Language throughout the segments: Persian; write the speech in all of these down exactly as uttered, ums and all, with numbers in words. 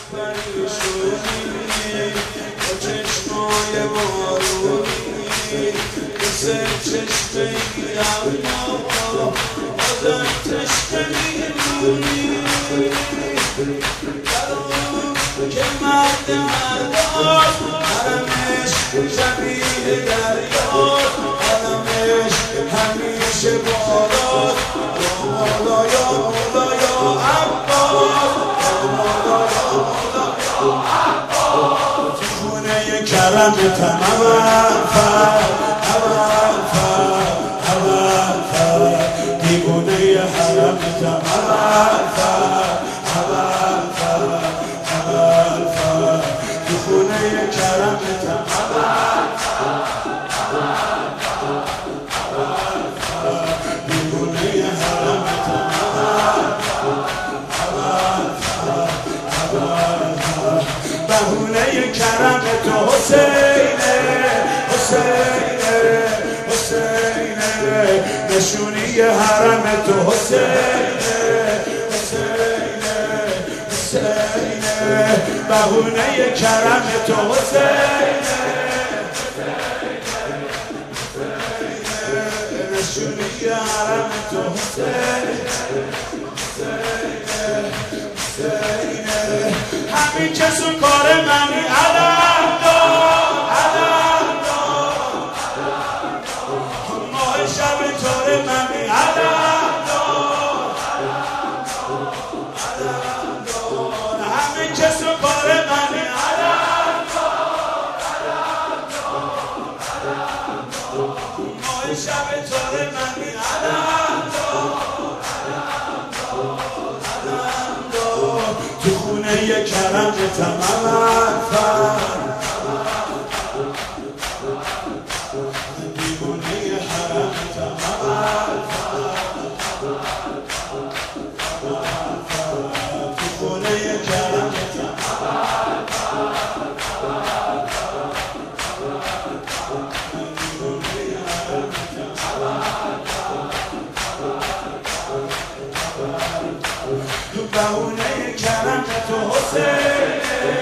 پریشونی با چشمای بارونی مثل چشم دریا آدم تشنه میمونی که مرد مرداست حرمش شبیه دریاست حرمش همیشه بالاست یا مولا یا مولا یا عباس یا مولا یا مولا یا عباس تو خونه کرم تمام فر اول فر اول فر دیوونه حرم تمام فر اول فر اول فر تو خونه کرم تمام فر اول فر دیوونه حرم تمام اول فر اول فر بهونه کرم تو حسینه حسینه حسینه نشونی حرم تو حسینه حسینه حسینه بهونه کرم تو حسینه نشونی حرم تو حسینه حسینه حسینه همین کسو کار منی علم دار علم دار ماه شب تار منی علم دار علم دار همین کسو کار منی علم دار علم دار ماه شب تار منی علم دار علم دار تو خونه کرم تمام فر دیوونه حرم تمام فر تو خونه کرم تمام دیوونه حرم تو بهونه کرم تو حسینه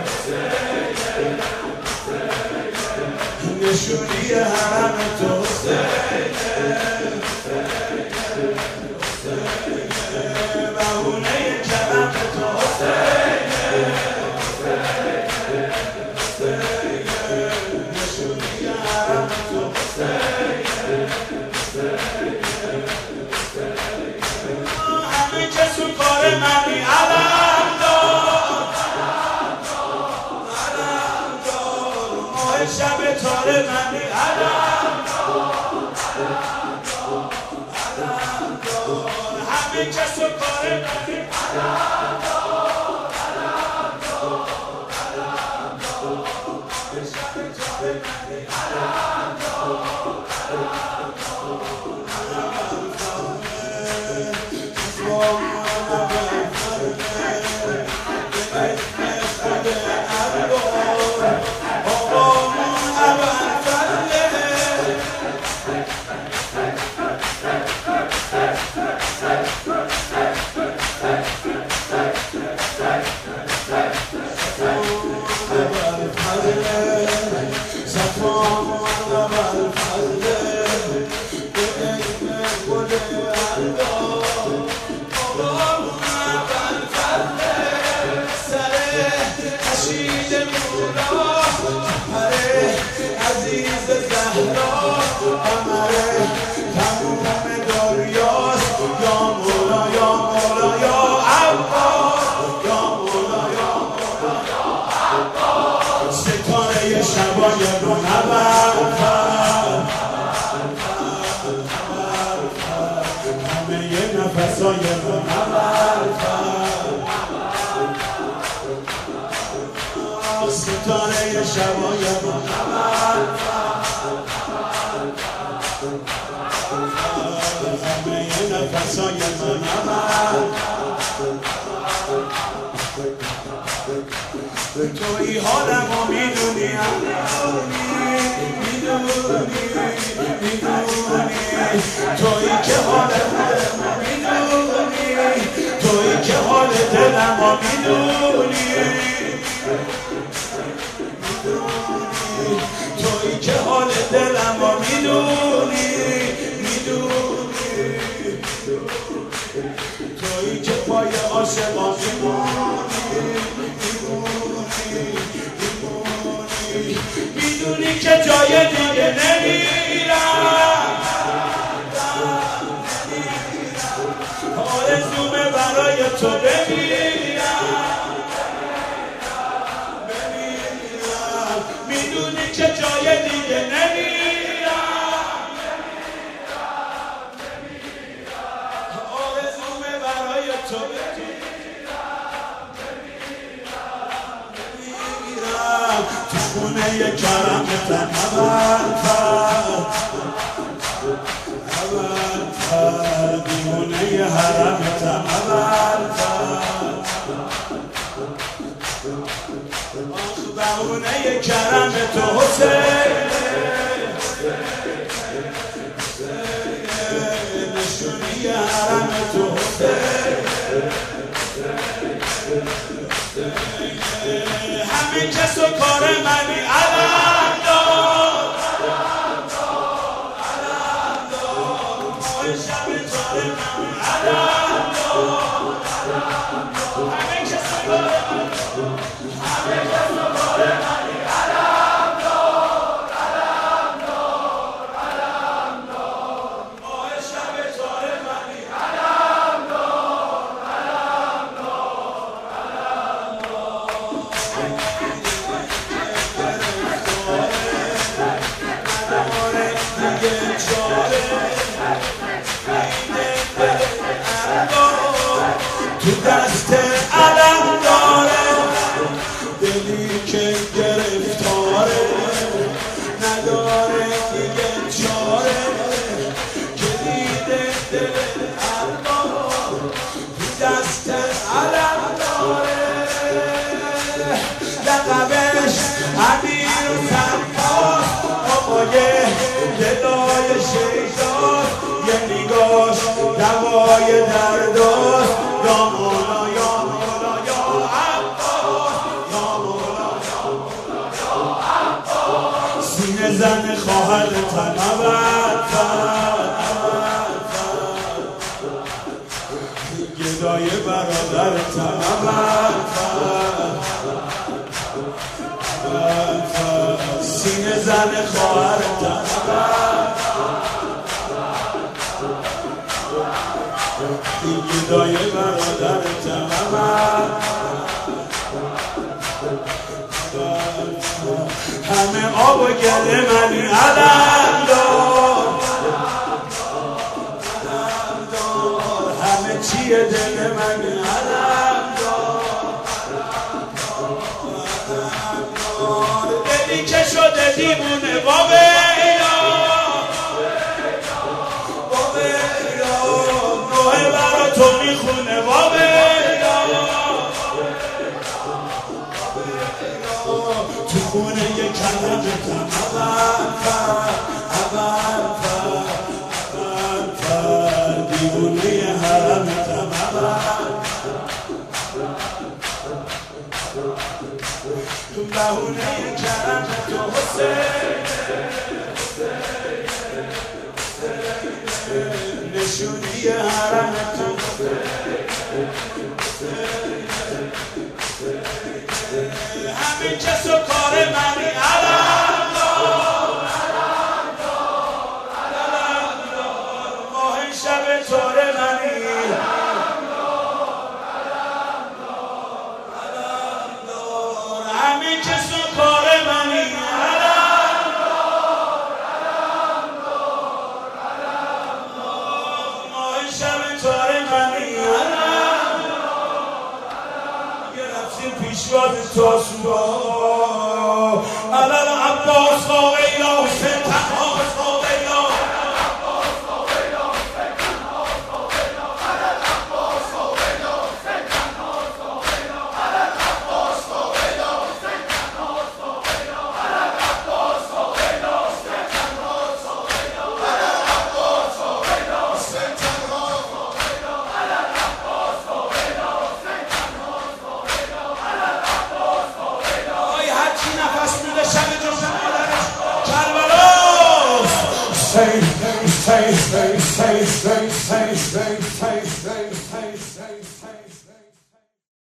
نشونی حرم تو حسینه بهونه کرم تو حسینه نشونی حرم تو حسینه همه کسو کار منی علم دار علم دار ماه شب تار منی علم دار علم دار همه کسو کار منی علم دار علم دار علم دار ماه شب تار منی علم دار علم شبای رو نبر همه یه نفسای رو نبر ستاره شبای رو نبر همه یه نفسای رو نبر توی حالمو میدونی میدونی میدونی توی که حالمو میدونی توی که حال دلم اما میدونی تویی که حال دلم و میدونی میدونی تویی که پای عاشقا میمونی میمونی میمونی میدونی که جای دیگه نمیرم آرزومه برای تو بمیرم بمیرم میدونی که جای دیگه نمیرم آرزومه برای تو بمیرم بمیرم تو خونه یه کرمتن اول اول دیونه ی حرمتم اول آخ بهونه ی کرم تو حسین نشونی حرم تو حسین همه کس و کار منی علم دار علم دار ماه شب تار منی علم دار همه کس و کار منی همه کس و کار منی علم دار علم دار علم دار ماه شب تار منی علم دار علم دار علم دار دیگه چاره تو دست علم داره دلی که گرفتاره نداره دیگه چاره کلید دل ارباب تو دست علم داره لقبش امیر و سرپاس آقای دلای شیطان یه نگاش دوای درداست یا مولا یا مولا یا عباس یا مولا یا مولا یا عباس سینه زن خواهر تنبت گدای برادر تنبت سینه زن خواهر تنبت گدای برادر تنبت همه آب و گل منی علم دار علم دار همه چیه دل منی علم دار علم دار دلی که شده دیوونه بابیلا بابیلا نوه برا تو میخونه بابیلا تو خونه یک کلمتم اول پر اول پر اول پر دیوونه حرمتم اول تو بهونه کرم تو حسین نشونی حرم تو همین کس و کار منی علم دار علم دار علم دار ماه شب تار منی علم دار علم دار علم دار همین کس و کار منی علم دار علم دار علم دار ماه شب تار منی علم پیشواز تاسوها علل عباس واقعیلا حسین تنهاست واقعیلا علل عباس واقعیلا حسین تنهاست واقعیلا علل عباس واقعیلا حسین تنهاست واقعیلا علل عباس واقعیلا حسین تنهاست واقعیلا علل عباس واقعیلا حسین تنهاست واقعیلا علل عباس واقعیلا حسین تنهاست واقعیلا علل عباس واقعیلا حسین تنهاست stay, stay, stay, stay, stay, stay, stay, stay.